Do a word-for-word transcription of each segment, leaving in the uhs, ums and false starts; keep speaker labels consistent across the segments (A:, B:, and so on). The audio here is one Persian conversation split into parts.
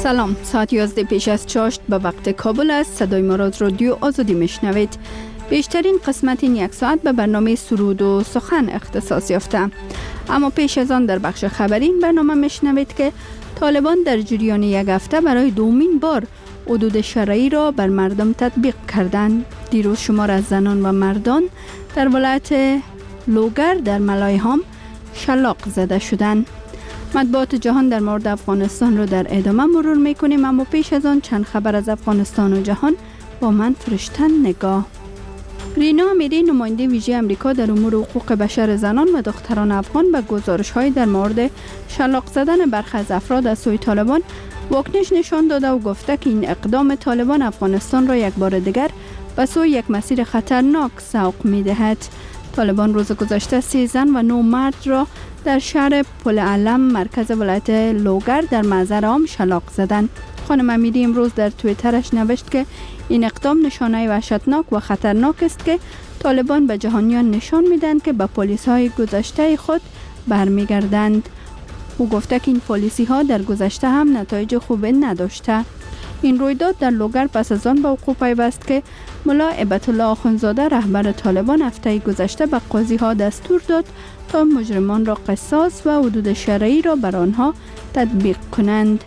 A: سلام، ساعت یازده پیش از چاشت به وقت کابل است. صدای ما را از رادیو آزادی میشنوید. بیشترین قسمت این یک ساعت به برنامه سرود و سخن اختصاص یافته. اما پیش از آن در بخش خبری این برنامه میشنوید که طالبان در جریان یک هفته برای دومین بار حدود شرعی را بر مردم تطبیق کردند. دیروز شمار از زنان و مردان در ولایت لوگر در ملایهام شلاق زده شدند. مطبوعات جهان در مورد افغانستان را در ادامه مرور میکنیم، اما پیش از آن چند خبر از افغانستان و جهان با من فرشتن نگاه. رینا امیری، نماینده ویژه امریکا در امور حقوق بشر زنان و دختران افغان، به گزارش‌های در مورد شلاق زدن برخی از افراد از سوی طالبان واکنش نشان داده و گفته که این اقدام طالبان افغانستان را یک بار دیگر به سوی یک مسیر خطرناک سوق می‌دهد. طالبان روز گذشته سی زن و نه مرد را در شهر پل علم مرکز ولایت لوگر در محضر عام شلاق زدند. خانم امیری امروز در توییترش نوشت که این اقدام نشانه وحشتناک و خطرناک است که طالبان به جهانیان نشان میدن که به پلیس های گذشته خود برمیگردند. او گفته که این پلیسی ها در گذشته هم نتایج خوبی نداشته. این رویداد در لوگر پس از آن به وقوع پیوست که ملا هیبت الله آخوندزاده رهبر طالبان هفته گذشته به قاضی ها دستور داد تا مجرمان را قصاص و حدود شرعی را بر آنها تطبیق کنند.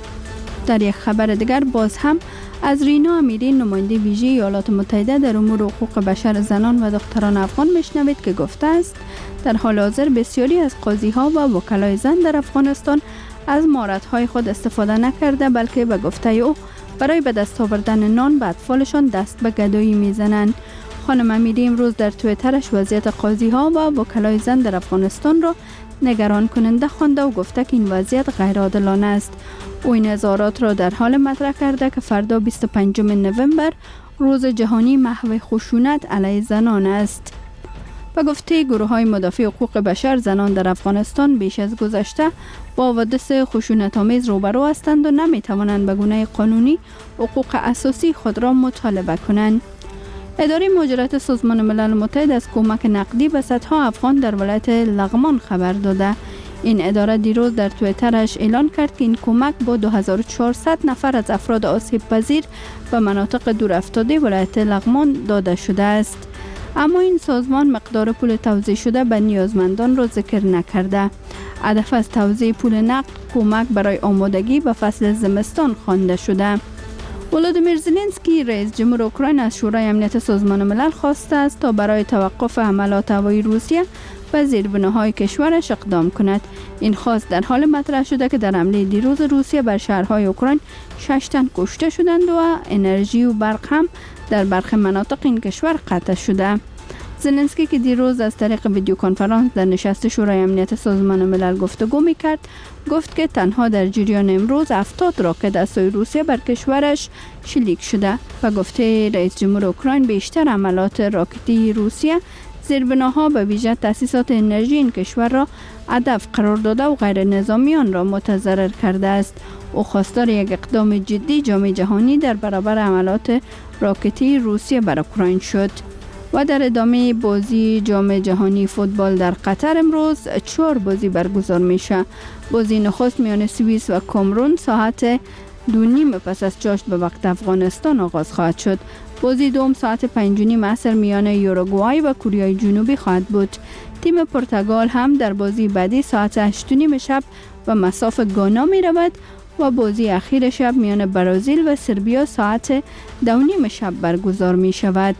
A: در یک خبر دیگر باز هم از رینا امیری، نماینده ویژه ایالات متحده در امور حقوق بشر زنان و دختران افغان میشنوید که گفته است در حال حاضر بسیاری از قاضی ها و وکلای زن در افغانستان از مهارت‌های خود استفاده نکرده، بلکه به گفته او برای به دست آوردن نان به اطفالشان دست به گدایی میزنند. خانم امیری امروز در توییترش وضعیت قاضی ها و وکلای زن در افغانستان را نگران کننده خوانده و گفته که این وضعیت غیر عادلانه است. او این اظهارات را در حال مطرح کرده که فردا بیست و پنجم نوامبر روز جهانی محو خشونت علیه زنان است. به گفته گروه های مدافع حقوق بشر، زنان در افغانستان بیش از گذشته با حوادث خشونت آمیز روبرو هستند و نمی توانند به گونه قانونی حقوق اساسی خود را مطالبه کنند. اداره مهاجرت سازمان ملل متحد از کمک نقدی به صدها افغان در ولایت لغمان خبر داده. این اداره دیروز در توییترش اعلان کرد که این کمک با دو هزار و چهارصد نفر از افراد آسیب پذیر به مناطق دور افتاده ولایت لغمان داده شده است. اما این سازمان مقدار پول توزیع شده به نیازمندان را ذکر نکرده. هدف از توزیع پول نقد کمک برای آمادگی به فصل زمستان خوانده شده. ولودیمیر زلنسکی، رئیس جمهور اوکراین، از شورای امنیت سازمان ملل خواسته است تا برای توقف حملات هوایی روسیه به زیربناهای کشورش اقدام کند. این خواست در حال مطرح شده که در حمله دیروز روسیه بر شهرهای اوکراین شش تن کشته شدند و انرژی و برق هم در برخی مناطق این کشور قطع شده. زلنسکی که دیروز از طریق ویدیو کنفرانس در نشست شورای امنیت سازمان ملل گفتگو می‌کرد، گفت که تنها در جریان امروز هفتاد راکت از سوی روسیه بر کشورش شلیک شده. و گفته رئیس جمهور اوکراین بیشتر حملات راکتی روسیه زیربناها به ویژه تأسیسات انرژی این کشور را هدف قرار داده و غیر نظامیان را متضرر کرده است. او خواستار یک اقدام جدی جامعه جهانی در برابر حملات راکتی روسیه بر اوکراین شد. و در ادامه بازی جام جهانی فوتبال در قطر امروز چهار بازی برگزار میشه. بازی نخست میان سوئیس و کامرون ساعت دو نیم پس از چاشت به وقت افغانستان آغاز خواهد شد. بازی دوم ساعت پنج و نیم عصر میان یوروگوای و کره جنوبی خواهد بود. تیم پرتغال هم در بازی بعدی ساعت هشت و نیم شب و مصاف گانا می رود و بازی اخیر شب میان برزیل و سربیا ساعت دو و نیم شب برگزار می شود.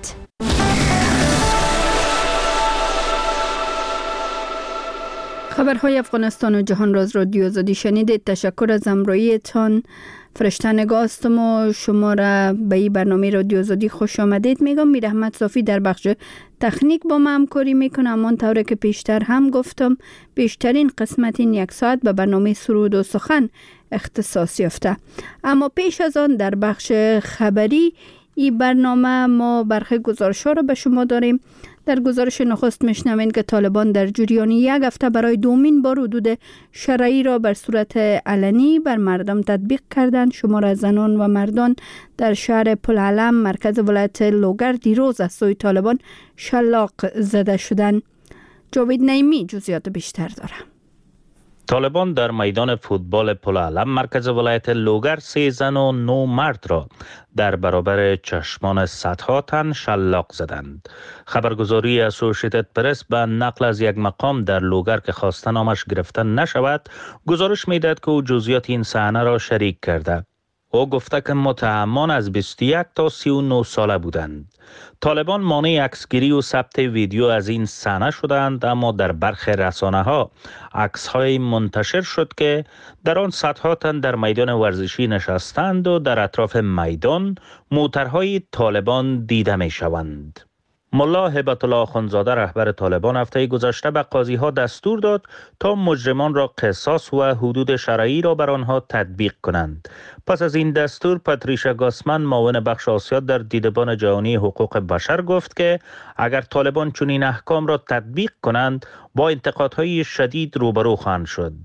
A: خبرهای افغانستان و جهان را از رادیو آزادی شنیدید. تشکر از همراهیتان. فرشته نگاه هستم و شما را به این برنامه رادیو آزادی خوش آمدید میگم. میر احمد صافی در بخش تکنیک با ما همکاری میکنه. اما طوری که پیشتر هم گفتم بیشترین قسمت این یک ساعت به برنامه سرود و سخن اختصاص یافته. اما پیش از آن در بخش خبری این برنامه ما برخی گزارش‌ها را به شما داریم. در گزارش نخست میشنوین که طالبان در جریان یک هفته برای دومین بار حدود شرعی را بر صورت علنی بر مردم تطبیق کردند. شمار از زنان و مردان در شهر پل علم مرکز ولایت لوگر دیروز از سوی طالبان شلاق زده شدند. جاوید نعیمی جزئیات بیشتر داره.
B: طالبان در میدان فوتبال پل علم مرکز ولایت لوگر سه زن و نو مرد را در برابر چشمان صدها تن شلاق زدند. خبرگزاری اسوسییتد پرس به نقل از یک مقام در لوگر که خواسته نامش گرفته نشود گزارش می‌دهد که او جزئیات این صحنه را شریک کرده. او گفته که متهمان از بیست و یک تا سی و نه ساله بودند. طالبان مانع عکسگیری و ثبت ویدیو از این صحنه شدند، اما در برخی رسانه‌ها عکس‌های منتشر شد که در آن صدها تن در میدان ورزشی نشستند و در اطراف میدان موترهای طالبان دیده می‌شوند. ملا هبت الله آخوندزاده رهبر طالبان هفته گذشته به قاضی‌ها دستور داد تا مجرمان را قصاص و حدود شرعی را بر آنها تطبیق کنند. پس از این دستور پاتریشا گاسمن معاون بخش آسیا در دیدبان جهانی حقوق بشر گفت که اگر طالبان چنین احکام را تطبیق کنند با انتقادهای شدید روبرو خواهند شد.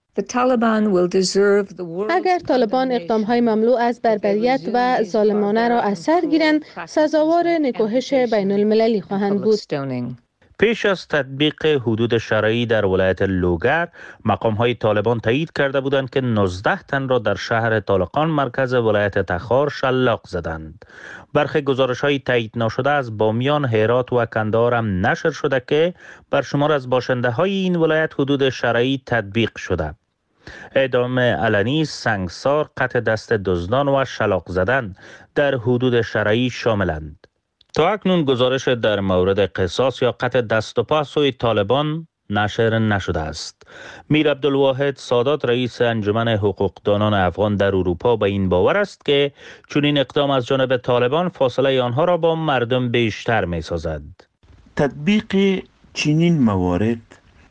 C: اگر طالبان اقدام‌های مملو از بربریت و ظالمانه را از سر گیرند، سزاوار نکوهش بین المللی خواهند بود.
B: پیش از تطبیق حدود شرعی در ولایت لوگر، مقام‌های طالبان تایید کرده بودند که نوزده تن را در شهر طالقان مرکز ولایت تخار شلاق زدند. برخی گزارش‌های تایید نشده از بامیان، هرات و کندهار هم نشر شده که بر شمار از باشنده‌های این ولایت حدود شرعی تطبیق شده. اعدام علنی، سنگسار، قطع دست دزدان و شلاق زدن در حدود شرعی شاملند. تا اکنون گزارش در مورد قصاص یا قطع دست و پا سوی طالبان نشر نشده است. میر عبدالواحد سادات رئیس انجمن حقوقدانان افغان در اروپا به این باور است که چنین اقدام از جانب طالبان فاصله آنها را با مردم بیشتر می سازد.
D: تطبیق چنین موارد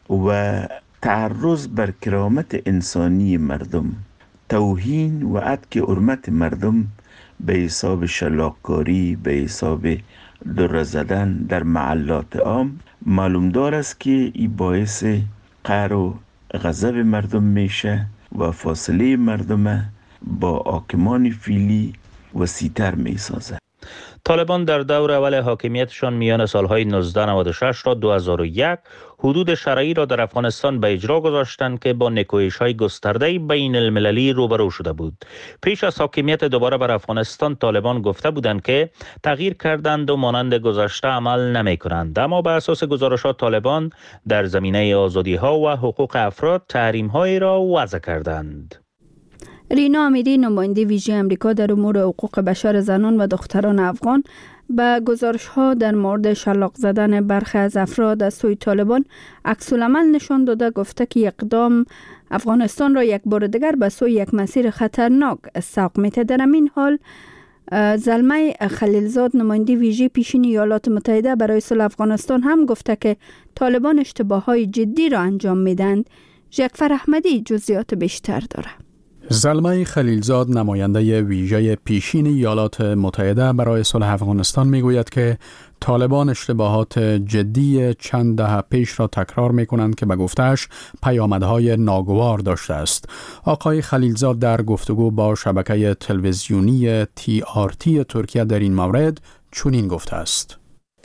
D: و تعرض بر کرامت انسانی مردم، توهین و عتک حرمت مردم به حساب شلاق‌کاری، به حساب دره زدن در محلات عام معلوم دار است که این باعث قهر و غضب مردم میشه و فاصله مردم با حاکمان فعلی وسیع‌تر میسازه.
B: طالبان در دور اول حاکمیتشان میان سالهای نوزده نود و شش تا دو هزار و یک حدود شرعی را در افغانستان به اجرا گذاشتند که با نکوهش‌های گسترده بین المللی روبرو شده بود. پیش از حاکمیت دوباره بر افغانستان طالبان گفته بودند که تغییر کردند و مانند گذشته عمل نمی‌کنند، اما بر اساس گزارشات طالبان در زمینه آزادی‌ها و حقوق افراد تحریم‌هایی را وضع کردند.
A: رینا امیری نماینده ویژه امریکا در امور حقوق بشر زنان و دختران افغان به گزارش‌ها در مورد شلاق زدن برخی از افراد از سوی طالبان عکس‌العمل نشان داده گفته که اقدام افغانستان را یک بار دیگر به سوی یک مسیر خطرناک سوق می‌دهد. در این حال زلمه خلیلزاد نماینده ویژه پیشین ایالات متحده برای صلح افغانستان هم گفته که طالبان اشتباه‌های جدی را انجام می‌دهند. جعفر احمدی جزئیات بیشتر دارد.
E: زلمه خلیلزاد نماینده ویژه پیشین ایالات متحده برای صلح افغانستان میگوید که طالبان اشتباهات جدی چند دهه پیش را تکرار میکنند که به گفته‌اش پیامدهای ناگوار داشته است. آقای خلیلزاد در گفتگو با شبکه تلویزیونی تی آر تی ترکیه در این مورد چنین گفته است: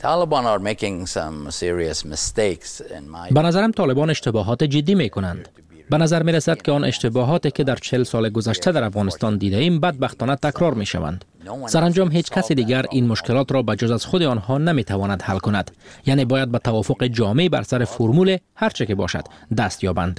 F: به نظرم طالبان اشتباهات جدی میکنند. به نظر می رسد که آن اشتباهاتی که در چهل سال گذشته در افغانستان دیده ایم بدبختانه تکرار می شوند. سرانجام هیچ کسی دیگر این مشکلات را به جز از خود آنها نمی تواند حل کند. یعنی باید به توافق جامع بر سر فرمول هر چه که باشد دست یابند.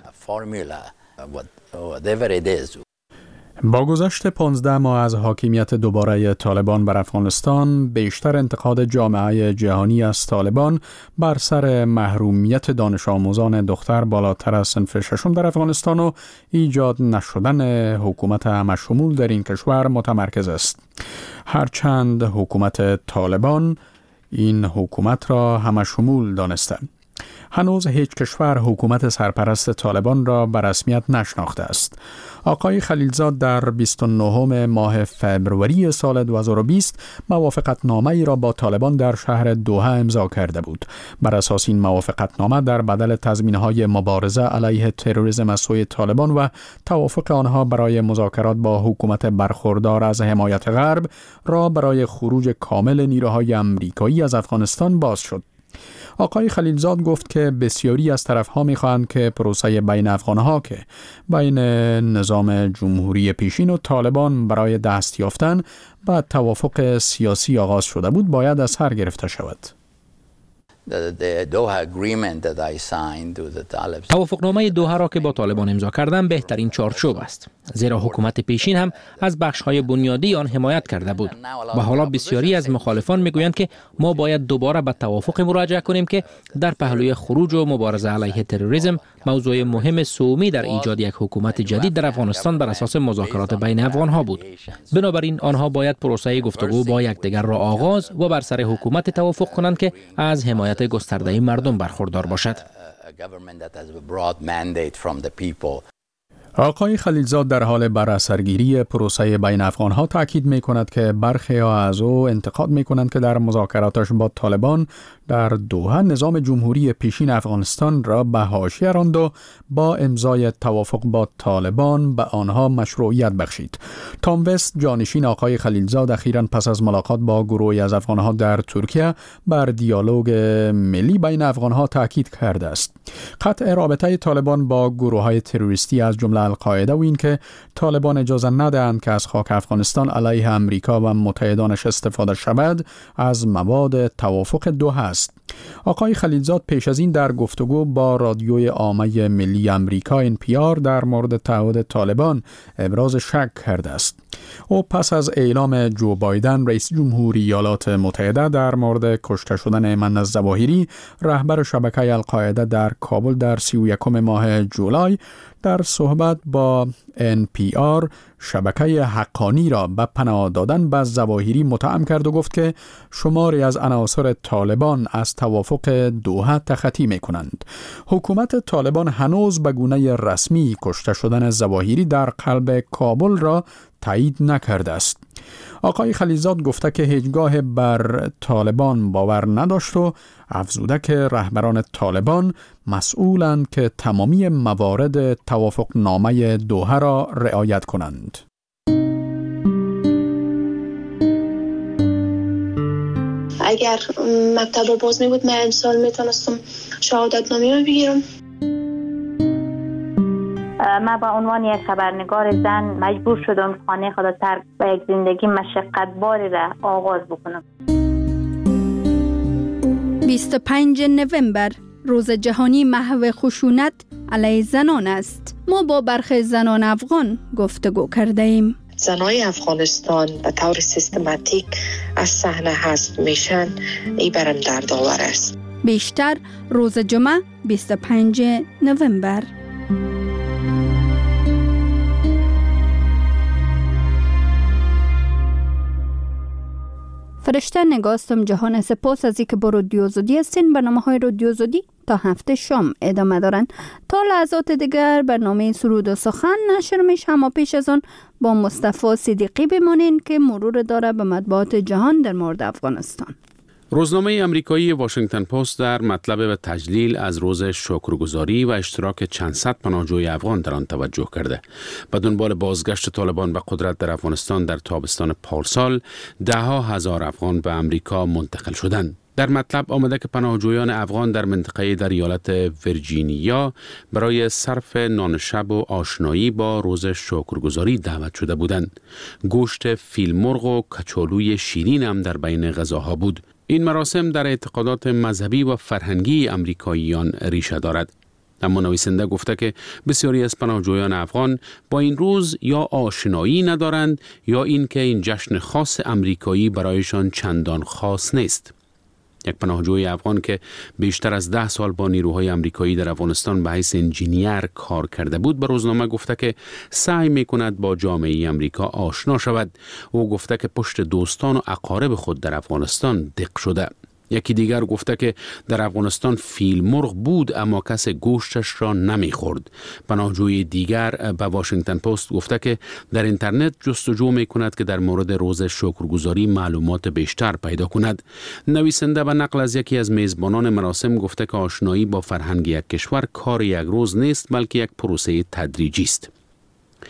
E: با گذشت پانزده ماه از حاکمیت دوباره طالبان بر افغانستان، بیشتر انتقاد جامعه جهانی از طالبان بر سر محرومیت دانش آموزان دختر بالاتر از صنف ششم در افغانستان و ایجاد نشدن حکومت همشمول در این کشور متمرکز است. هرچند حکومت طالبان این حکومت را همشمول دانسته، هنوز هیچ کشور حکومت سرپرست طالبان را به رسمیت نشناخته است. آقای خلیلزاد در بیست و نهم ماه فبروری سال دو هزار و بیست موافقتنامه‌ای را با طالبان در شهر دوحه امضا کرده بود. بر اساس این موافقتنامه در بدل تضمین‌های مبارزه علیه تروریسم از سوی طالبان و توافق آنها برای مذاکرات با حکومت برخوردار از حمایت غرب را برای خروج کامل نیروهای امریکایی از افغانستان باز شد. آقای خلیلزاد گفت که بسیاری از طرف‌ها می‌خواهند که پروسه بین افغان‌ها که بین نظام جمهوری پیشین و طالبان برای دست یافتن به توافق سیاسی آغاز شده بود باید از سر گرفته شود.
F: توافقنامه دوحه را که با طالبان امضا کردن بهترین چارچوب است، زیرا حکومت پیشین هم از بخش‌های بنیادی آن حمایت کرده بود و حالا بسیاری از مخالفان میگویند که ما باید دوباره به توافق مراجعه کنیم که در پهلوی خروج و مبارزه علیه تروریسم موضوع مهم سومی در ایجاد یک حکومت جدید در افغانستان بر اساس مذاکرات بین افغان‌ها بود. بنابراین آنها باید پروسه گفتگو با یکدیگر را آغاز و بر سر حکومت توافق کنند که از حمایت گسترده مردم برخوردار باشد.
E: آقای خلیلزاد در حال براسرگیری پروسه بین افغان‌ها تاکید می‌کند که برخی از او انتقاد می‌کنند که در مذاکراتش با طالبان در دوحه نظام جمهوری پیشین افغانستان را به حاشیه راند و با امضای توافق با طالبان به آنها مشروعیت بخشید. تام وست، جانشین آقای خلیلزاد، اخیراً پس از ملاقات با گروهی از افغان‌ها در ترکیه بر دیالوگ ملی بین افغان‌ها تاکید کرده است. قطع رابطه طالبان با گروه‌های تروریستی از جمله القاعده و این که طالبان اجازه ندهند که از خاک افغانستان علیه امریکا و متحدانش استفاده شود از مواد توافق دوحه است. آقای خلیلزاد پیش از این در گفتگو با رادیوی عامه ملی امریکا ان پی آر در مورد تعهد طالبان ابراز شک کرده است. او پس از اعلام جو بایدن رئیس جمهوری ایالات متحده در مورد کشته شدن ایمن الظواهری رهبر شبکه القاعده در کابل در سی و یکم ماه جولای در صحبت با ان پی آر شبکه حقانی را به پناه دادن به ظواهری متهم کرد و گفت که شماری از عناصر طالبان از توافق دوحه تخطی می کنند. حکومت طالبان هنوز به گونه رسمی کشته شدن ظواهری در قلب کابل را تایید نکرده است. آقای خلیلزاد گفته که هیچگاه بر طالبان باور نداشت و افزوده که رهبران طالبان مسئولند که تمامی موارد توافق نامه دوحه را رعایت کنند.
G: اگر مکتب باز می بود من امسال میتونستم شهادت نامه رو بگیرم.
H: من با عنوان یک خبرنگار زن مجبور شدم خانه خود را ترک و یک زندگی مشقتباری را آغاز بکنم.
A: بیست و پنجم نوامبر روز جهانی محو خشونت علیه زنان است. ما با برخی زنان افغان گفتگو کرده ایم.
G: زنای افغانستان به طور سیستماتیک از صحنه حذف میشن، این برام دردآور است.
A: بیشتر روز جمعه بیست و پنجم نوامبر. فرشته نگاستم جهان سپاس از اینکه با رادیو زودی هستین. برنامه های رادیو زودی تا هفته شام ادامه دارن. تا لحظات دیگر برنامه سرود و سخن نشر میشه، اما پیش از آن با مصطفی صدیقی بمانین که مرور داره به مطبوعات جهان در مورد افغانستان.
I: روزنامه امریکایی واشنگتن پست در مطلب به تجلیل از روز شکرگزاری و اشتراک چند صد پناهجوی افغان در آن توجه کرده. به دنبال بازگشت طالبان به قدرت در افغانستان در تابستان پارسال، ده ها هزار افغان به امریکا منتقل شدند. در مطلب آمده که پناهجویان افغان در منطقه در ایالت ویرجینیا برای صرف نان شب و آشنایی با روز شکرگزاری دعوت شده بودند. گوشت فیل مرغ و کچالوی شیرین هم در بین غذاها بود. این مراسم در اعتقادات مذهبی و فرهنگی امریکاییان ریشه دارد. اما نویسنده گفته که بسیاری از پناهجویان افغان با این روز یا آشنایی ندارند یا اینکه این جشن خاص امریکایی برایشان چندان خاص نیست. یک پناهجوی افغان که بیشتر از ده سال با نیروهای امریکایی در افغانستان به حیث انجینیر کار کرده بود به روزنامه گفته که سعی می‌کند با جامعه امریکا آشنا شود. او گفته که پشت دوستان و اقارب خود در افغانستان دق شده. یکی دیگر گفته که در افغانستان فیل مرغ بود اما کس گوشتش را نمیخورد. پناهجوی دیگر به واشنگتن پست گفته که در اینترنت جستجو میکند که در مورد روز شکرگزاری معلومات بیشتر پیدا کند. نویسنده به نقل از یکی از میزبانان مراسم گفته که آشنایی با فرهنگ یک کشور کار یک روز نیست بلکه یک پروسه تدریجی است.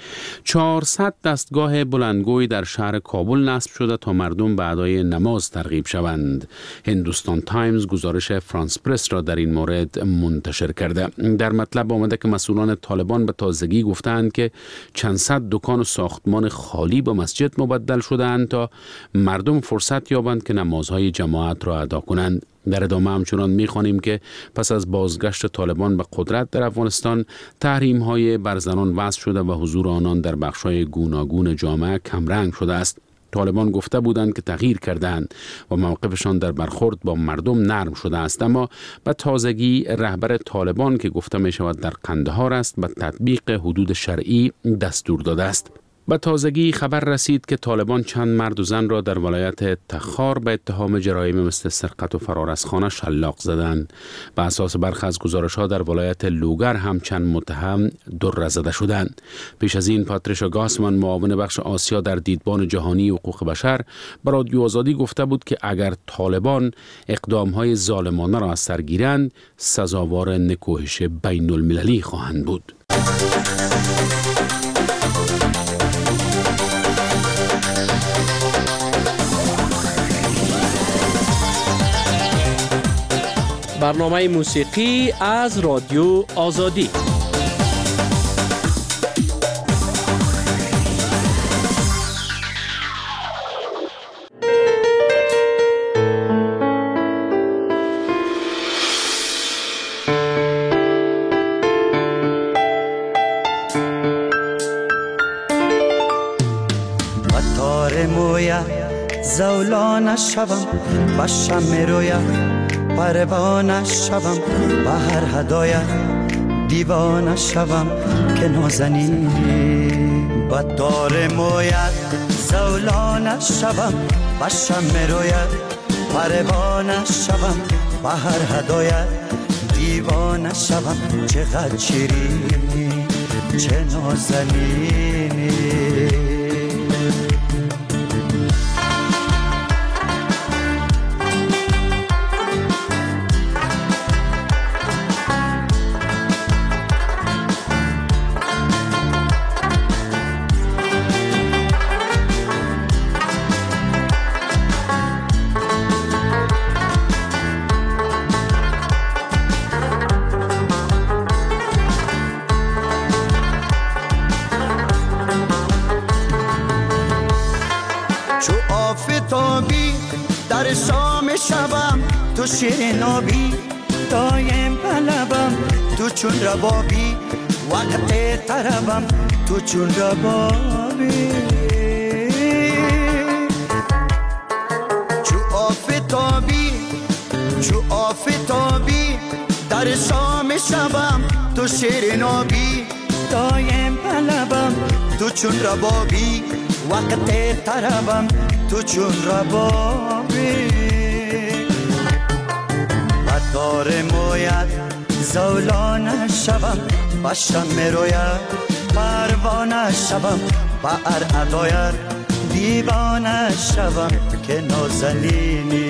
I: چهارصد دستگاه بلندگوی در شهر کابل نصب شده تا مردم به ادای نماز ترغیب شوند. هندوستان تایمز گزارش فرانس پرس را در این مورد منتشر کرده. در مطلب آمده که مسئولان طالبان به تازگی گفتند که چند صد دکان و ساختمان خالی به مسجد مبدل شده‌اند تا مردم فرصت یابند که نمازهای جماعت را ادا کنند. در ادامه همچنان می‌خوانیم که پس از بازگشت طالبان به قدرت در افغانستان تحریم‌های بر زنان وضع شده و حضور آنان در بخش‌های گوناگون جامعه کمرنگ شده است. طالبان گفته بودند که تغییر کردند و موقفشان در برخورد با مردم نرم شده است، اما به تازگی رهبر طالبان که گفته می شود در قندهار است به تطبیق حدود شرعی دستور داده است. به تازگی خبر رسید که طالبان چند مرد و زن را در ولایت تخار به اتهام جرایم مثل سرقت و فرار از خانه شلاق زدند. به اساس برخی از گزارش‌ها در ولایت لوگر هم چند متهم دره زده شدند. پیش از این پاتریشا گاسمان معاون بخش آسیا در دیدبان جهانی حقوق بشر به رادیو آزادی گفته بود که اگر طالبان اقدام‌های ظالمانه را از سر گیرند سزاوار نکوهش بین المللی خواهند بود.
J: برنامه موسیقی از رادیو آزادی.
K: بطار مویا زولان شبم بشم رویا پروانه شوم به هر هدایت دیوانه شوم که نازنینی به دار مویت زولانه شوم بشم رویت پروانه شوم به هر هدایت دیوانه شوم چقدر شیرینی چه نازنینی در شام شبم تو شیرین آبی دایم بلبم تو چون ربابی وقت طربم تو چون ربابی چو آفتابی چو آفتابی در شام شبم تو شیرین آبی دایم بلبم تو چون ربابی وقت طربم تو چون ربابی بدار مویت زولانه شوم بشم رویت پروانه شوم با ار ادایت دیوانه شوم که نازنینی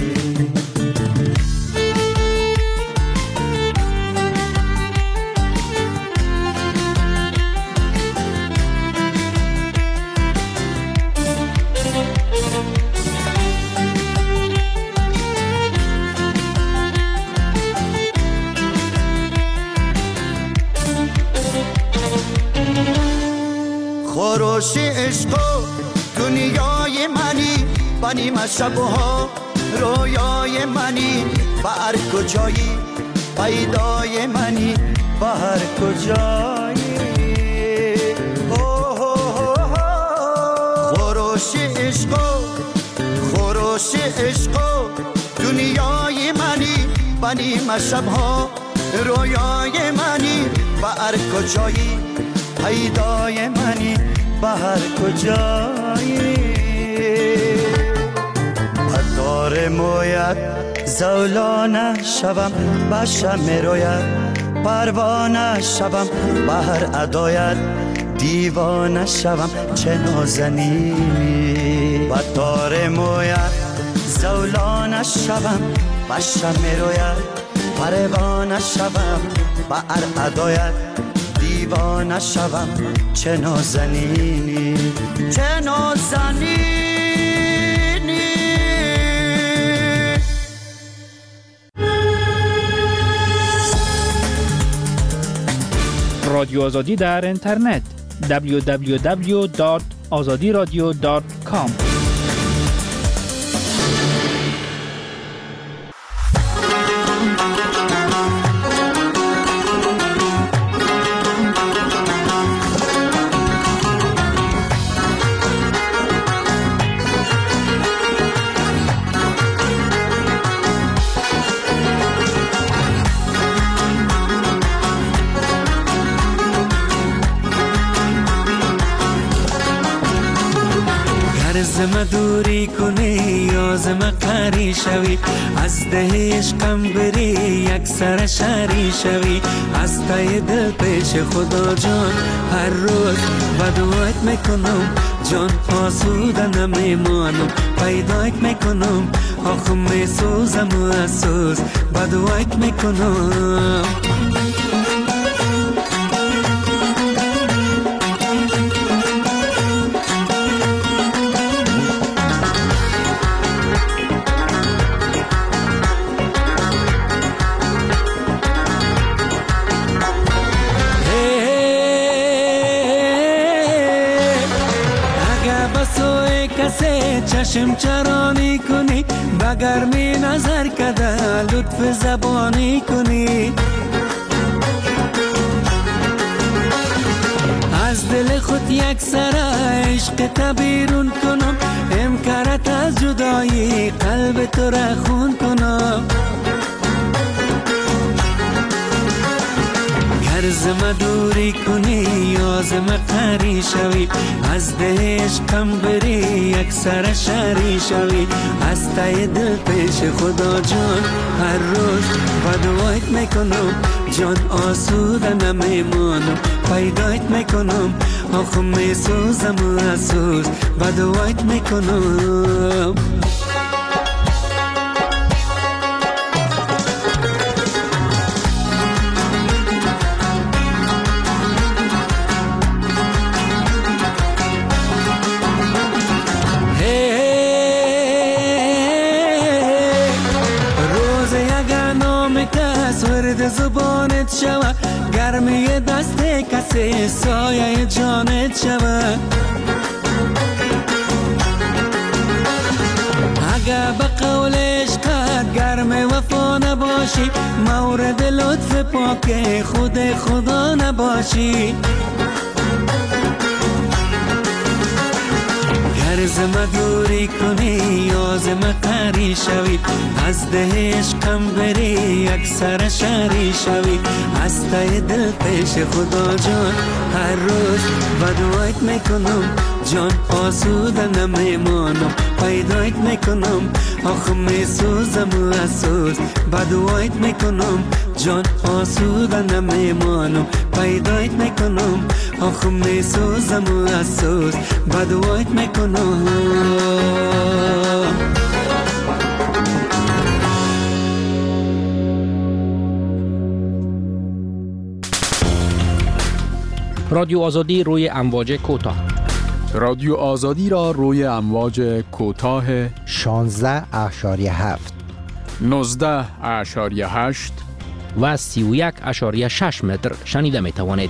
K: خروش عشق و دنیای منی بنی شبها رویای منی به هر کجایی پیدای منی به هر کجایی خروش عشق و خروش عشق و دنیای منی بنی شبها رویای منی به هر کجایی پیدای منی به هر کجایی بدار مویت زولانه شوم بشم رویت پروانه شوم به هر ادایت دیوانه شوم چه نازنینی بدار مویت زولانه شوم بشم رویت پروانه شوم به هر ادایت دیوانه شوم. چه نازنینی چه نازنینی.
J: رادیو آزادی در اینترنت دبلیو دبلیو دبلیو دات آزادی رادیو دات کام.
L: زم دوری کنی یا زم قری شوی، از ده عشقم بری یک سر شری شوی. از تای دل پیش خدا جان هر روز بدوایت میکنم، جان آسوده نمیمانم. پیدایت میکنم آخه میسوزم و اسوز بدوایت میکنم. چشم چرانی کنی بگرمی نظر کده لطف زبانی کنی. از دل خود یک سر عشق تبیرون کنم، امکارت از جدایی قلب تو را خون کنم. زم دوری کنی یا زم قری شوی، از ده عشقم بری یک سر شری شوی. از تای دل پیش خدا جان هر روز بدوایت میکنم، جان آسوده نمیمانم. پیدایت میکنم آخه میسوزم و اسوز بدوایت میکنم. زبانت شوه گرمی دست کسی سایه جانت شوه. اگه به قول عشقت گرم وفا نباشی، مورد لطف پاک خود خدا نباشی. زم دوری کنی یا زم قری شوی، از ده عشقم بری یک سر شری شوی. از تای دل پیش خدا جان هر روز بدوایت میکنم، جان آسوده نمیمانم. پیدایت میکنم آخه میسوزم و اسوز بدوایت میکنم، جان آسوده نمیمانم. پیدایت میکنم آخه میسوزم و اسوز بدوایت میکنم.
F: رادیو آزادی روی امواج کوتاه.
E: رادیو آزادی را روی امواج کوتاه
M: شانزده اشاریه هفت،
E: نوزده اشاریه هشت
F: و سی و یک اشاریه شش متر شنیده می توانید.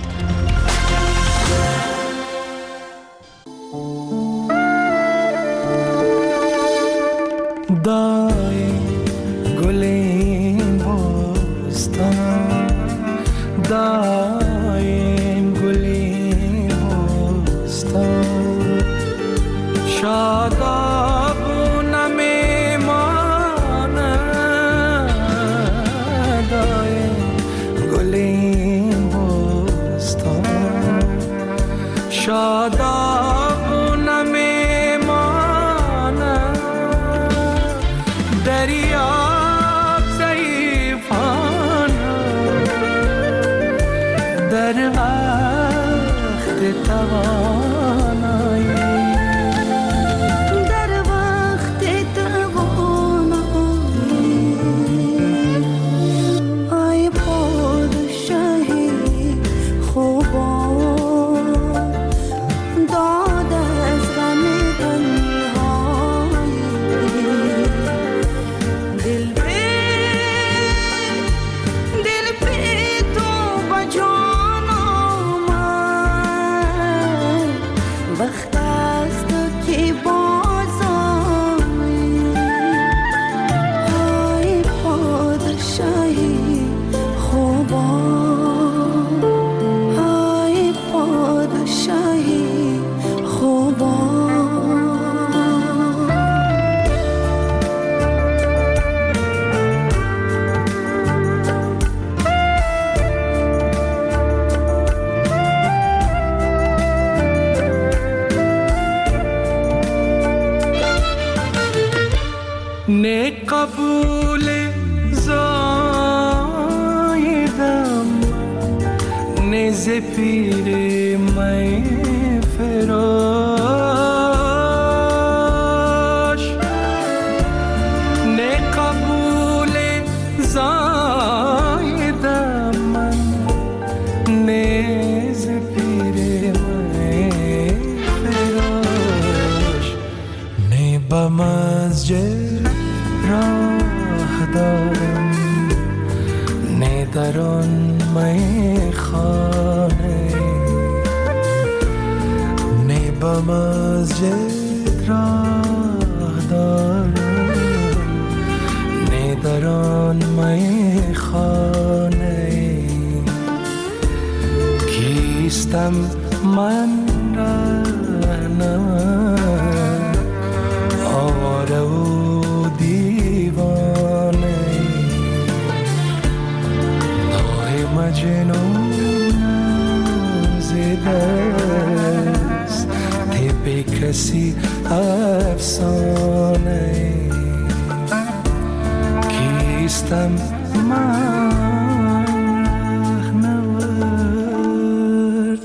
L: دای گلین بستان، دایم گلین بستان، شادابونه میمانه. دایم گلین بستان، شادابونه میمانه. دریاب ضعیفانه در وقت توانایی،
N: در وقت توانایی. ای پادشاهی خوبان
L: نیز پیر می فراش نه قبول زایدم من نیز پیر می فراش نه به مسجد راه دارم نه در آن می خانه نه به مسجد راه دارم نه در آن می خانه کیستم من رهنم آواره و دیوانه مجنون زدست طب کسی افسانه کیستم من رهنورد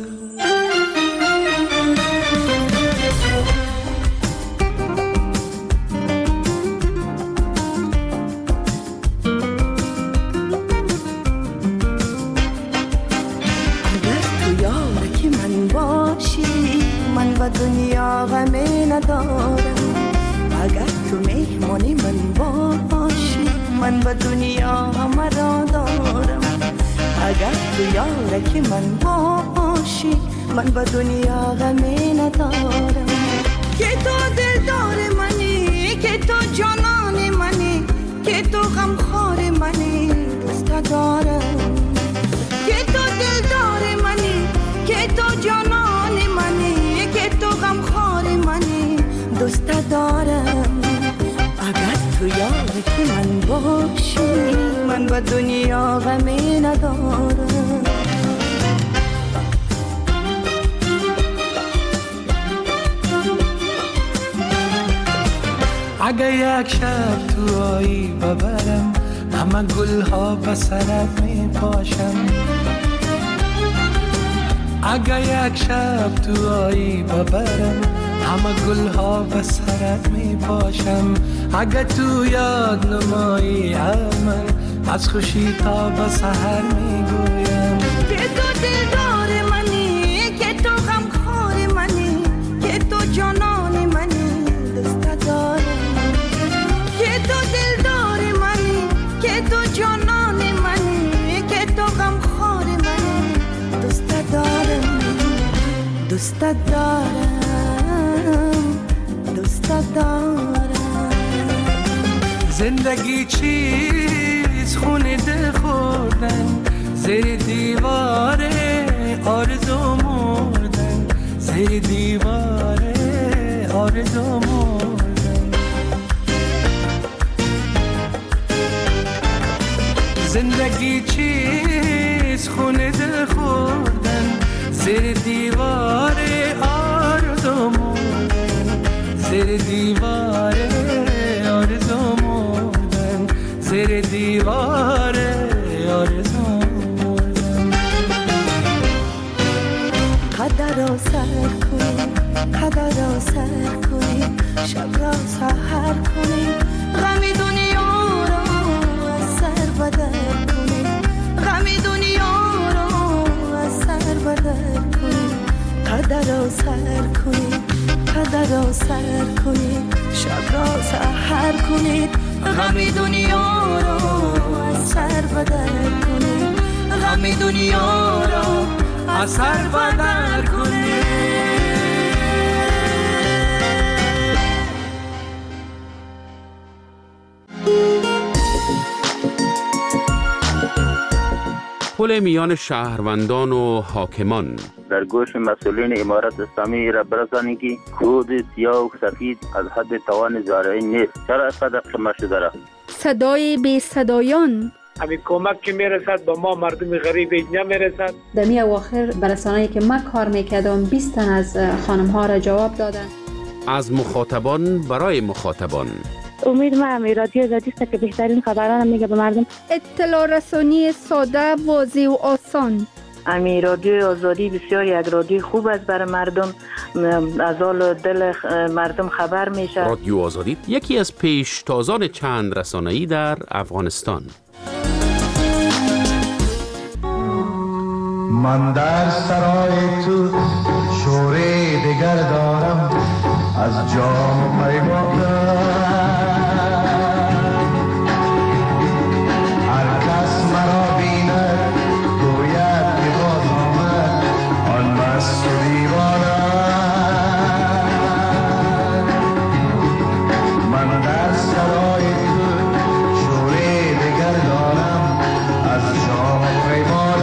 N: دنیا غمی ندارم اگر تو مهمانی من باشی من به دنیا همه را دارم اگر تو یارکی من باشی من به دنیا غمی ندارم که تو دلدار منی که تو جانان منی که تو غمخوار منی دوست دارم که تو دلدار منی که تو جانان منی که تو غمخوار منی دوست دارم اگر تو یارکی من باشی من به دنیا غمی ندارم
L: اگه یک شب تو آیی ببرم همه گلها به سرت می پاشم اگه یک شب تو آیی ببرم همه گلها به سرت می پاشم اگه تو یاد نمایی من از خوشی تا به سحر می گویم
N: که تو دلدار منی که تو غمخوار منی که تو جانان منی دوست دارم که تو دلدار منی که تو جانان منی که تو غمخوار منی دوست دارم دوست دارم دوست دارم
L: زندگی چیز خونه دل خوردن زیر دیواره آرزو مردن زیر دیواره آرزو مردن زندگی چیز خونه دل خوردن زیر دیواره آرزو مردن زیر دیواره آرزو مردن زیر دیواره آرزو مردن
N: قدر را سر کنی قدر را سر کنی شب را سحر کنی غمی دنیا را از سر بدر کنی غمی دنیا را از سر بدر کنی قدر را سر کنی قدر را سر کنی شب را سحر کنی غمی دنیا را از سر بدر کنی غمی دنیا را از سر بدر کنی
I: پل میان شهروندان و حاکمان
O: در گوش مسئولین امارت اسلامی را برسانید که کود سیاه و سفید از حد توان زارعی نیست. چرا اینقدر شما شده را؟
A: صدای بی صدایان
P: همین کمک که میرسد به ما مردم غریب نمیرسد.
C: در می اواخر برسانه‌ای که من کار میکردم بیست تن از خانم ها را جواب دادن.
I: از مخاطبان برای مخاطبان
H: امید ما همی رادیو زدی است که بهترین خبران میگه به مردم.
A: اطلاع رسانی ساده، واضح و آسان
H: امی رادیو آزادی بسیار یک رادیو خوب است برای مردم، از حال دل مردم خبر میشه.
I: رادیو آزادی یکی از پیشتازان چند رسانه‌ای در افغانستان.
Q: من در سرای تو شوره دگر دارم، از جام پیمان هر کس مرا بیند گوید که باز آمد آن مست و دیوانه. من در سرای تو شوره دگر دارم، از جام پیمان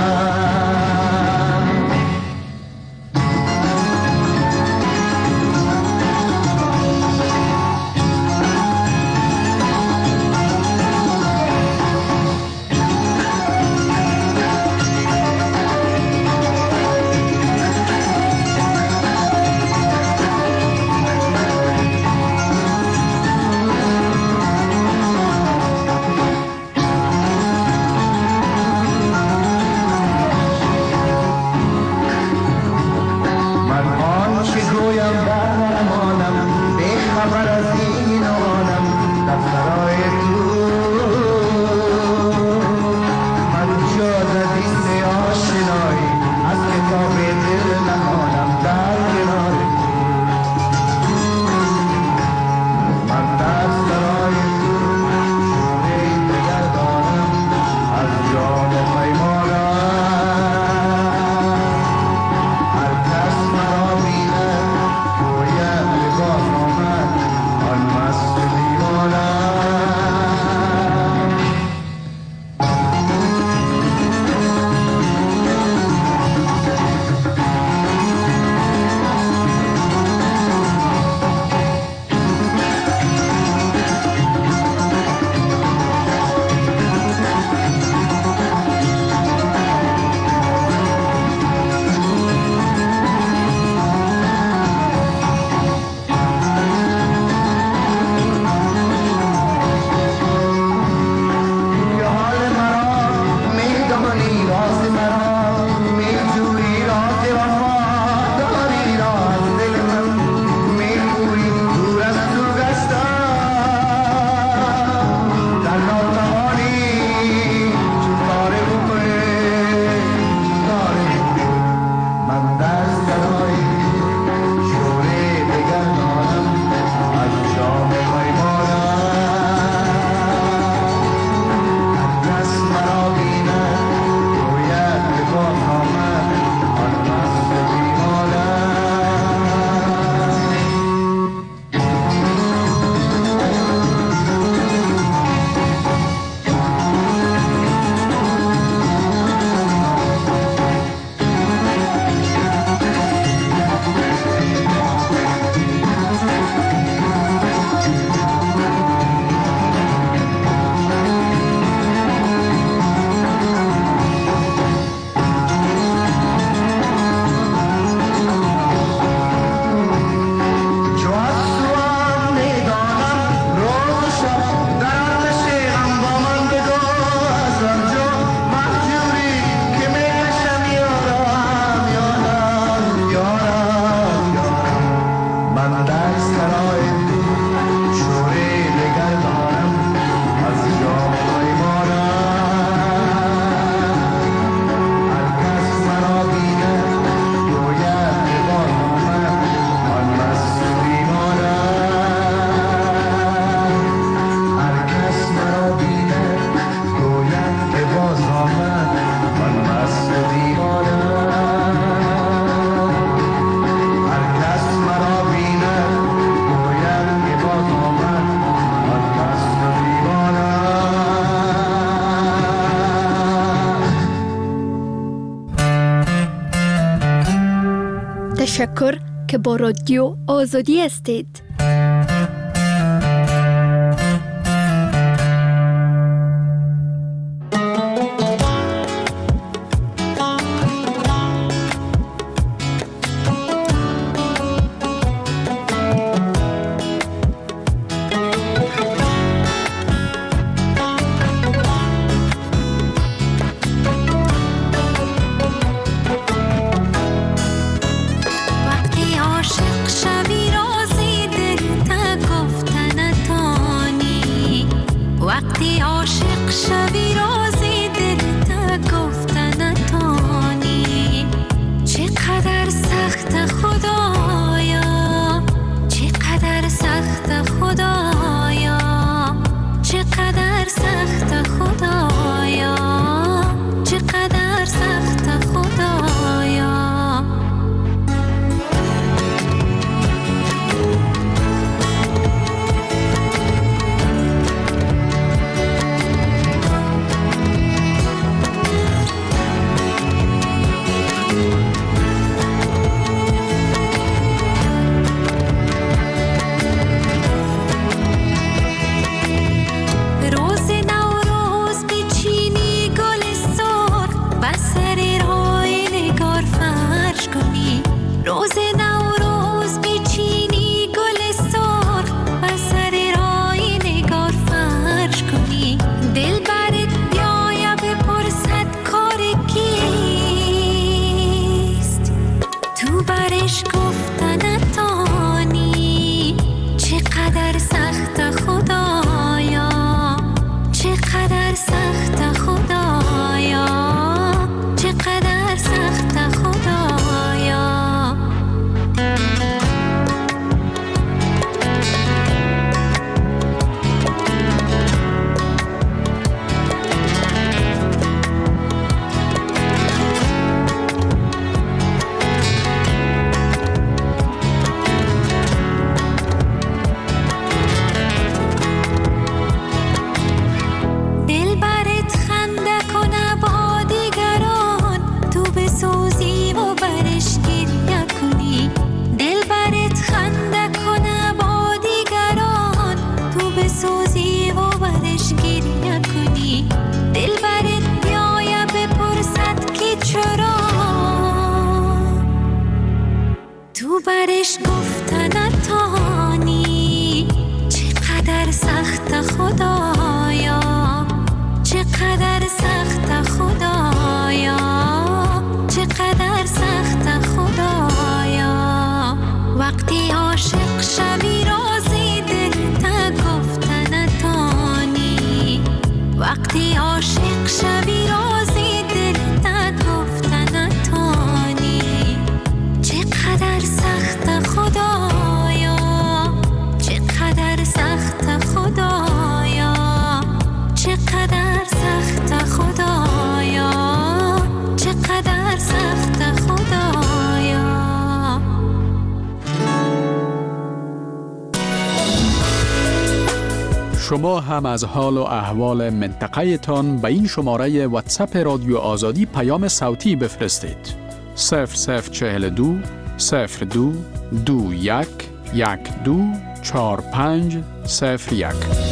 A: تشکر که با رادیو آزادی هستید.
R: چقدرش گفتن نتانی، چقدر سخت خدایا، چقدر سخت خدایا، چقدر سخت خدایا. وقتی عاشق شوی رازی دل تا گفتن نتانی، وقتی عاشق شوی رازی دل تا گفتن نتانی. چقدر سخت خدایا، چقدر سخت خدایا، چقدر سخت خدایا، چقدر سخت خدایا.
E: شما هم از حال و احوال منطقه تان به این شماره واتساپ رادیو آزادی پیام صوتی بفرستید. صفر صفر چهل دو صفر دو دو یک یک دو چار پنج صفر یک.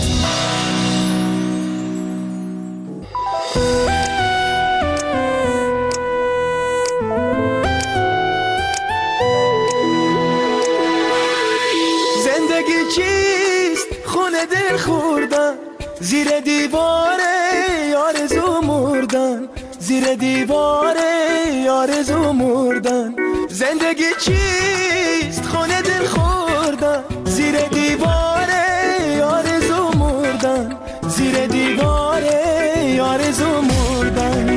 L: زندگی چیست؟ خونه دل خوردن، زیر دیواره آرزو مردن، زیر دیواره آرزو مردن. زندگی چیست؟ خونه دل خوردن، زیر دیواره آرزو مردن، زیر دیواره آرزو مردن.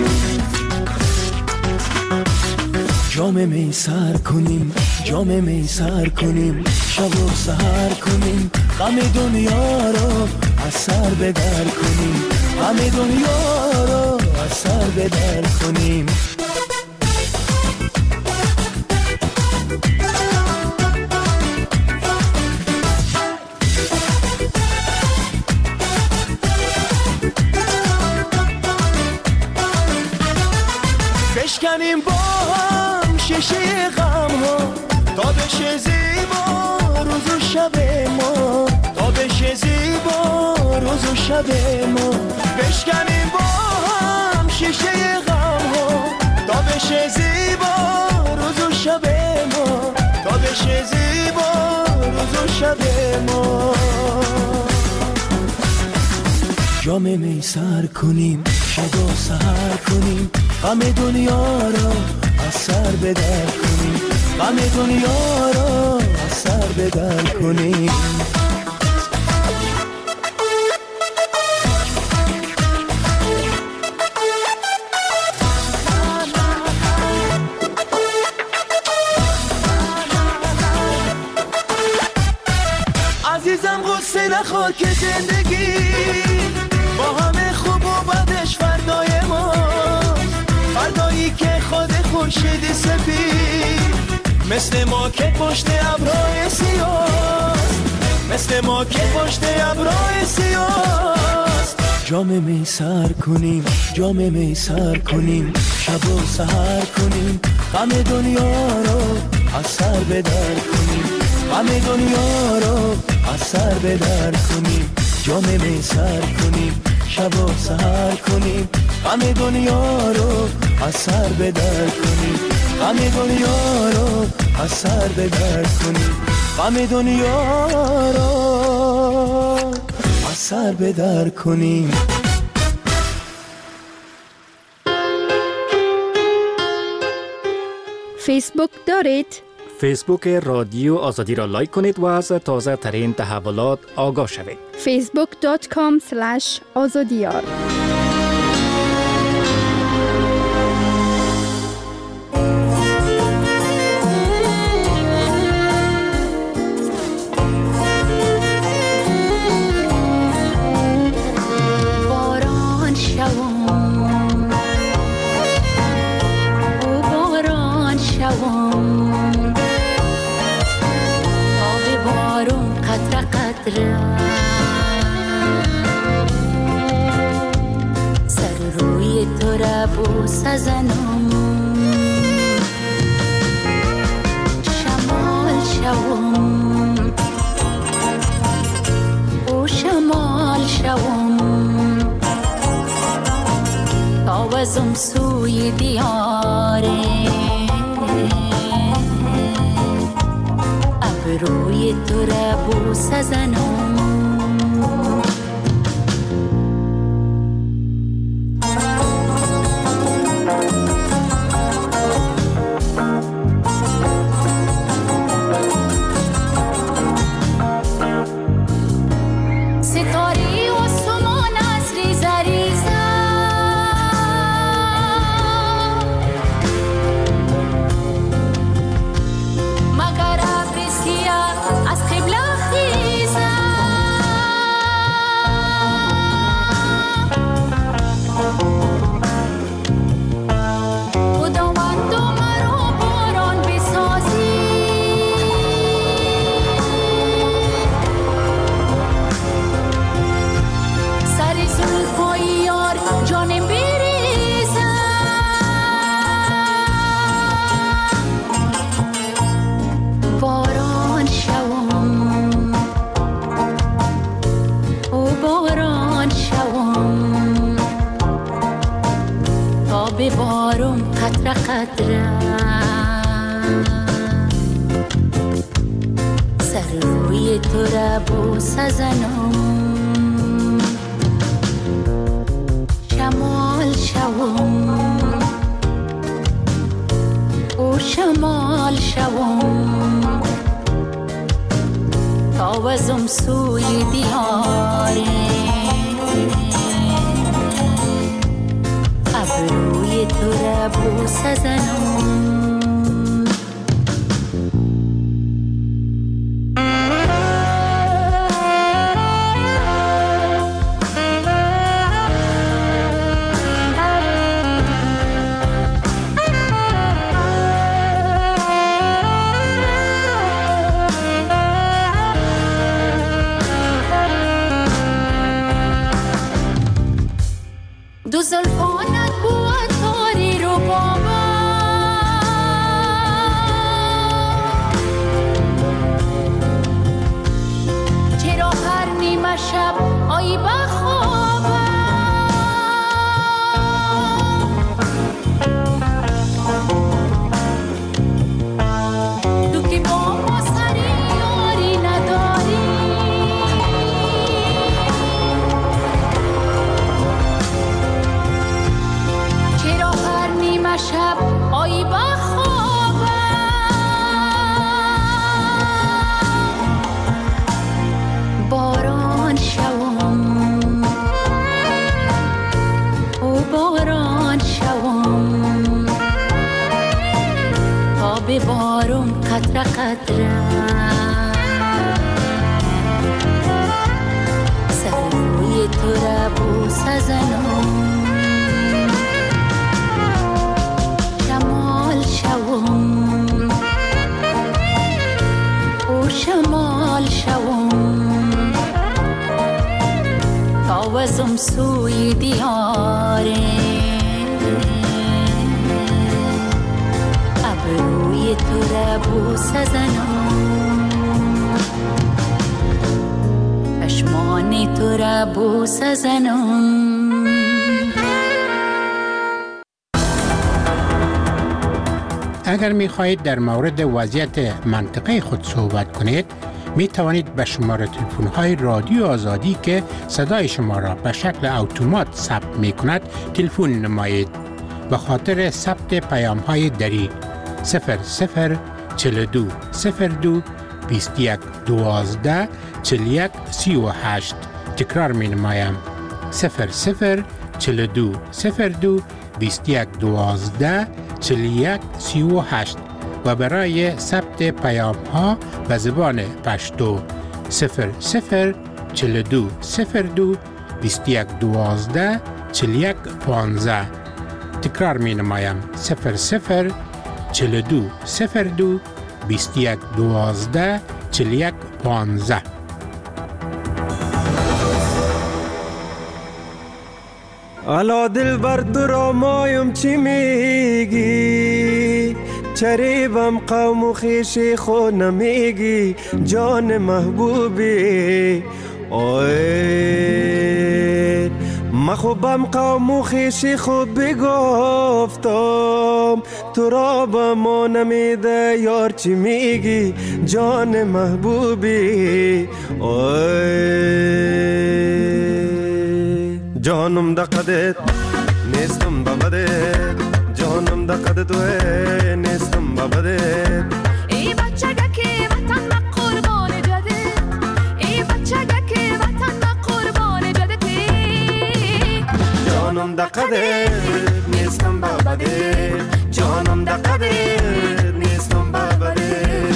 L: جام می سر کنیم، جام می سر کنیم، شب و سحر کنیم، غم دنیا رو از سر بدر کنیم، غم دنیا رو از سر بدر کنیم. بشکنیم با هم شیشه غم ها، تا بشه زیبا روز و شب ما، تا بشه زیبا روز و شب ما. بشکنیم با هم شیشه غم ها، تا بشه زیبا روز و شب ما، تا بشه زیبا روز و شب ما. جام می سر کنیم، شب و سحر کنیم، غم دنیا رو از سر بدر کنیم، غم دنیا رو از سر بدر کنیم. عزیزم غصه نخور که زندگی با همه خوب و بدش فردای ما، فردایی که خود خورشید سفید مثل ما که پشت ابرهای سیاه، مثل ما که پشت ابرهای سیاه. جام می سر کنیم، جام می سر کنیم، شب و سحر کنیم، غم دنیا رو از سر بدر کنیم، غم دنیا رو از سر بدر کنیم. جام می سر کنیم، شب و سحر کنیم، غم دنیا رو از سر بدر کنیم، غم دنیا رو از سر بدر کنیم، غم دنیا رو از سر بدر کنیم.
A: فیسبوک دارید؟
F: فیسبوک رادیو آزادی را لایک کنید و از تازه ترین تحولات آگاه شوید.
A: فیسبوک دات کام اسلش آزادیار.
R: سر روی تو را بوس زنم، شمال شوم او شمال شوم، آوازم سوی دیاره روی تو را بوسه زنم.
S: اگر می خواهید در مورد وضعیت منطقه خود صحبت کنید، می توانید به شماره تلفن های رادیو آزادی که صدای شما را به شکل اتومات ثبت می کند تلفن نمایید. به خاطر ثبت پیام های دری صفر صفر چهل و دو صفر دو بیست و یک دوازده چهل و یک سی و هشت. تکرار می نمایم صفر صفر چهل و دو صفر دو بیست و یک دوازده چهل و یک سی و هشت و برای ثبت پیام ها به زبان پشتو صفر صفر چهل و دو صفر دو بیست و یک دوازده چهل و یک پانزده. تکرار می نمایم صفر صفر چهل و دو صفر دو بیست و یک دوازده چهل و یک پانزده.
T: الا دل بر تو را مایم چی میگی، چریبم قوم و خیشی خود نمیگی، جان محبوبی اوه مخوبم قوم و خیشی خود بگفتم، خواب تو را به ما نمیده یار چی میگی جان محبوبی اوی جانم دقدت نیستم ببدت جانم دقدت توی نیستم ببدت
U: ای بچه که وطن ما قربان جدت ای بچه که وطن ما قربان جدت
T: جانم دقدت نیستم ببدت جانم دقدت نیستم ببدت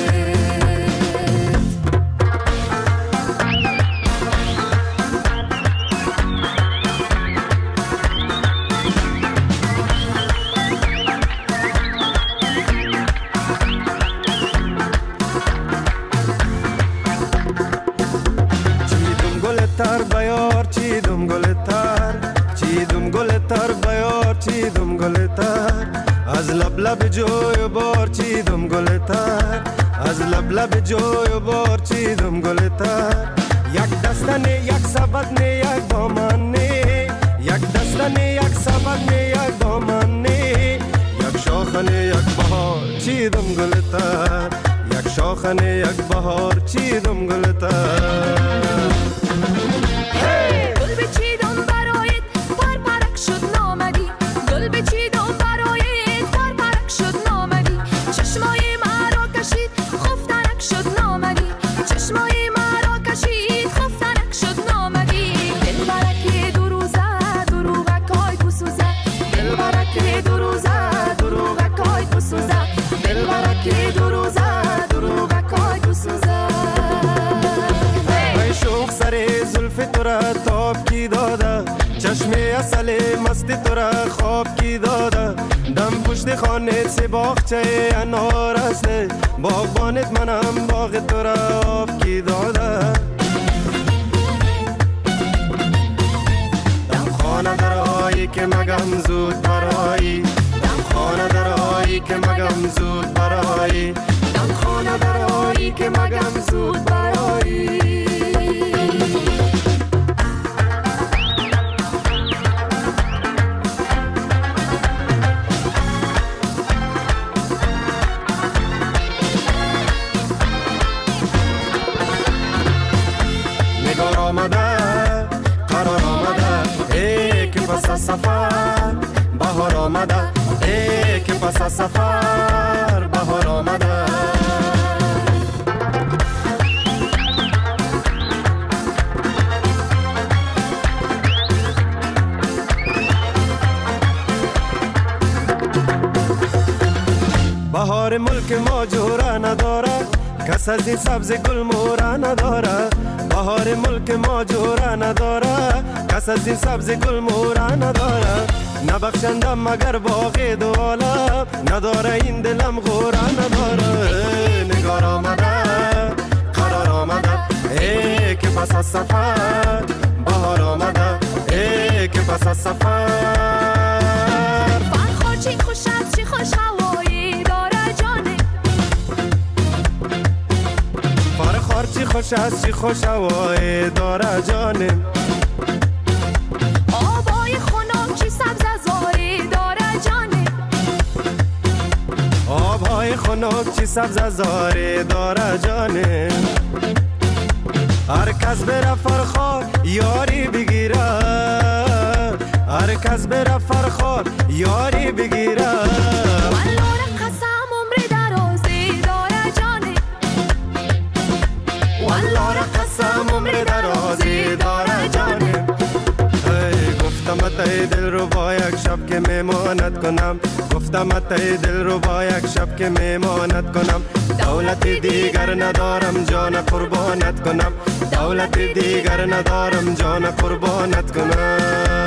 T: تر بیار چیدم گل تر چیدم گل تر بیار چیدم گل تر از لب لب جوی بار چیدم گل تر از لب لب جوی بار چیدم گل تر یک دستنه یک سبدنه یک دامنه یک دستنه یک سبدنه یک دامنه یک شاخنه یک بهار چیدم گل تر یک شاخنه یک بهار چیدم گل تر
U: گل بچیدم برایت پر پرک شد نامدی گل بچیدم برایت پر پرک شد نامدی چشمای مرا کشید خفتنک شد نامدی چشمای مرا کشید خفتنک شد نامدی دل برک دو روزه دروغکای بسوزه دل برک دو روزه دروغکای بسوزه دل برک دو روزه دروغکای بسوزه
T: شوق سر زلف تو را تاب کی داده چشم اصل مستی تو را خواب کی داده دم پشت خانه سی باغچه انار است باغبانت منم باغ تو را آب کی داده دم خانه درهایی که مگم زود برایی دم خانه درهایی که مگم زود برایی دم خانه درهایی که مگم زود برایی آمده قرار آمده ای که پس از سفر بهار آمده ای که پس از سفر بهار آمده بهار ملک ما جوره نداره کس از این سبز گل موره نداره بهار ملک ما جوره نداره کس از این سبز گل موره نداره نبخشندم مگر باغ دو عالم نداره این دلم غوره نداره نگار آمده قرار آمده ای که پس از سفر بهار آمده ای که پس از سفر
U: فرخار چی خوش از چی خوش هوایی داره جانه
T: فرخار چی خوش از چی خوش هوایی داره جانه
U: آبای خنک چی سبز زاری داره جانه
T: آبهای خنک چی سبز زاری داره جانه هر کس بره فرخار یاری بگیره هر کس بره فرخار یاری بگیره
U: والله قسم عمر درازی داره جانه
T: والله قسم عمر درازی داره جانه گفتم ای دل رو با یک شب که میمانت کنم گفتم ای دل رو با یک شب که میمانت کنم دولت دیگر ندارم جان قربانت کنم دولت دیگر ندارم جان قربانت کنم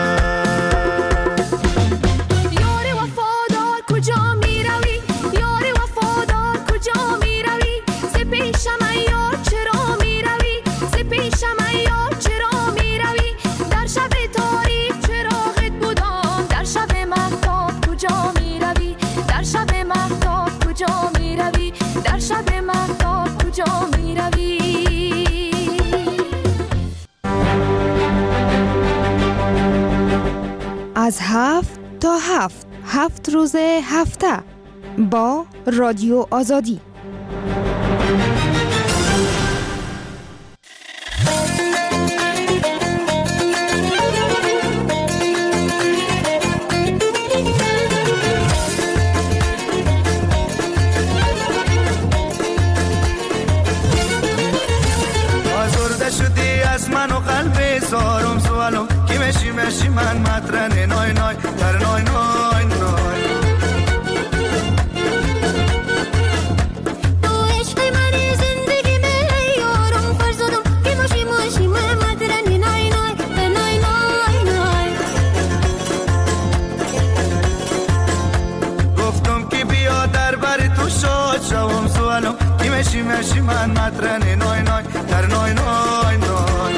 U: یار وفادار کجا می روی یار وفادار کجا می روی ز پیشم ای یار چرا می روی ز پیشم ای یار چرا می روی در شب تاریک چراغت بودم در شب مهتاب کجا می روی در شب مهتاب کجا می روی در شب مهتاب کجا می روی
V: از هفت تا هفت
D: هفت روز هفته با رادیو آزادی.
K: آزرده شدی از من و قلب زارم سوالم کی مشی مشی من مطرن نای نای در نای نای نای
U: تو عشق من زندگی می یارم فرزادم کی مشی مشی من مطرن نای نای در نای نای نای
K: گفتم کی بیا در بر تو شاد شوم سوالم کی مشی مشی من مطرن نای نای در نای نای نای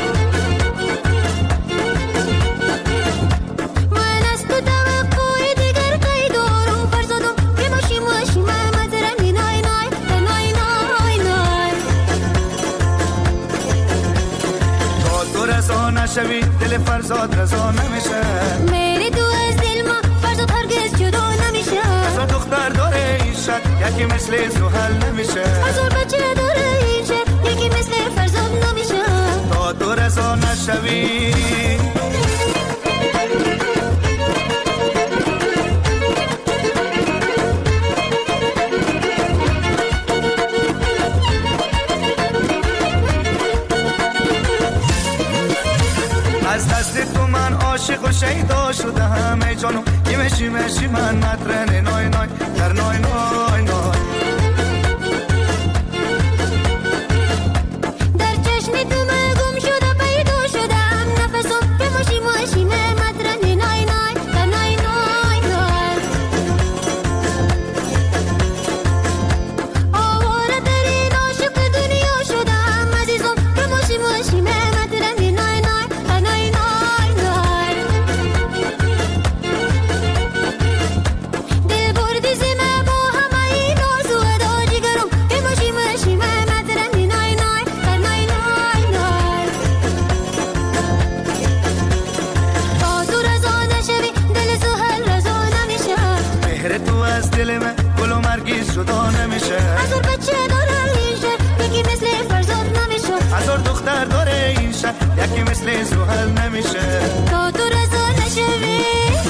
K: نشوی دل فرزاد رضا نمیشه
U: میری تو از دل ما فرزاد هرگز جدا نمیشه
K: هزار دختر داره این شهر یکی مثل زحل نمیشه
U: هزار بچه داره این شهر یکی مثل فرزاد نمیشه
K: تا تو رضا نشوی از دست تو من عاشق و شیدا شده همه جانو کی مشی مشی من مطرن نای نای در نای نای نای
U: در چشم تو من گم شده پیدا شده هم نفسم کی مشی مشی من مطرن نای نای در نای نای نای آواره در این عاشق دنیا شده هم عزیزم کی مشی مشی من مطرن نای نای در نای نای نای دل بردی زمه با همه این آرزو ادا جگرم کی مشی مشی من مطرن نای نای در نای نای نای تا تو رضا نشوی دل زحل رضا نمیشه
K: مهر تو از دل من گل و مرگی جدا نمیشه
U: هزار بچه داره این شهر یکی مثل فرزاد نمیشه
K: هزار دختر داره این شهر یکی مثل زحل نمیشه
U: تا تو رضا نشوی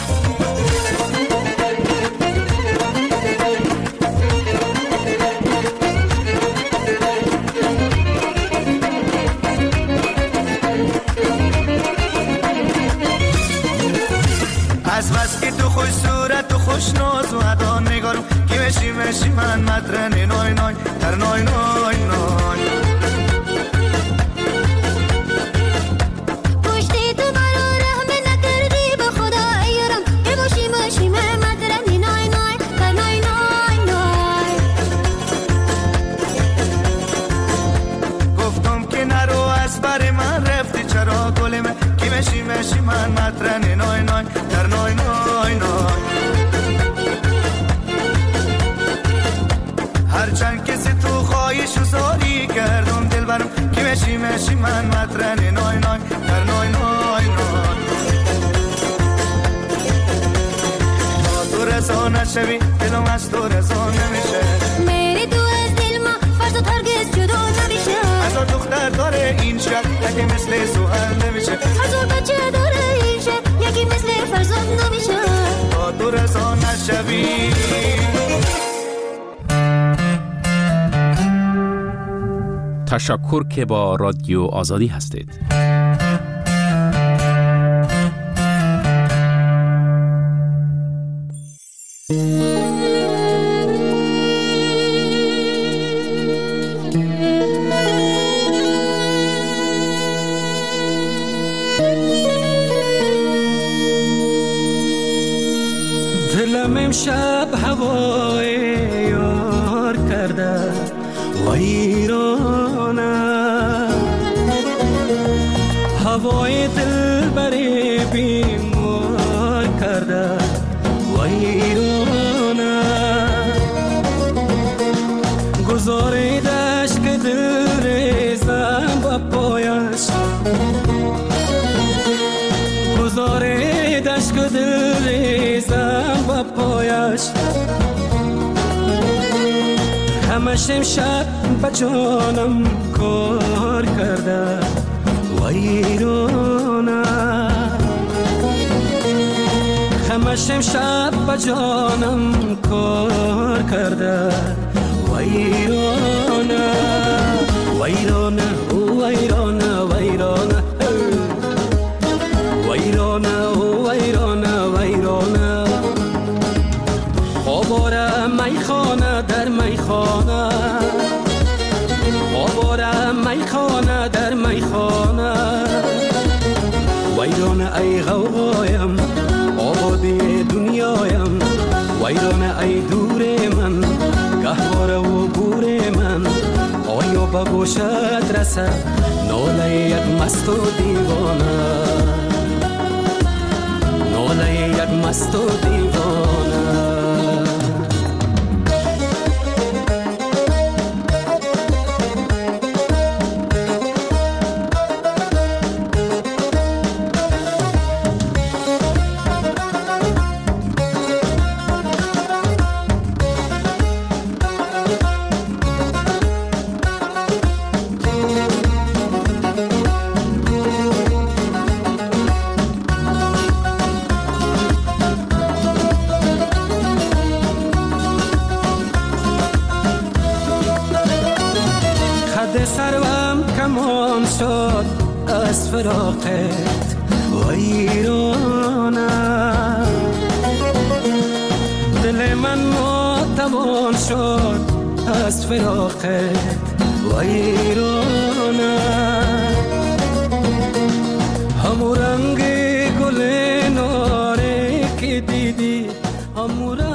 K: از بس که تو خوش صورت و خوش ناز و ادا نگارم کی مشی مشی من مطرن نای نای در نای نای نای
U: پشتی تو مرا رحم نکردی به خدا ایارم کی مشی مشی من مطرن نای نای در نای نای نای
K: گفتم که نرو از بر من رفتی چرا گل من کی مشی مشی من مطرن نای نای در نای نای نای هرچند کسی تو خواهیش و زاری کردم دل برم کی مشی مشی من مطرن نای نای در نای نای نای تا تو رضا نشوی دلم از تو رضا نمیشه
U: میری تو از دل ما فرزاد هرگز جدا نمیشه
K: هزار دختر داره این شهر یکی مثل زحل نمیشه
U: هزار بچه داره این شهر یکی مثل فرزاد نمیشه
K: تا تو رضا نشوی
I: تشکر که با رادیو آزادی هستید.
L: دلم امشب هوای یار کرده و ایرانه هوای دل بری بیمار کرده و ایرانه گذاریدش که دل ریزم با پایش گذاریدش که دل ریزم با پایش همش امشب با جانم کار کرده ویرانه همش امشب با جانم کار کرده ویرانه ویرانه او ویرانه ویرانه ویرانه او ویرانه ویرانه آواره میخانه در میخانه آواره میخانه در میخانه ویرانه ای غوغایم آبادی دنیایم ویرانه ای دور من گهواره و گور من آیا به گوشت رسه ناله یک مست و دیوانه ناله یک مست و دیوانه سروم کمان شد از فراقت ویرانه دل من ناتوان شد از فراقت ویرانه همو رنگ گل ناره که دیدی همو رنگ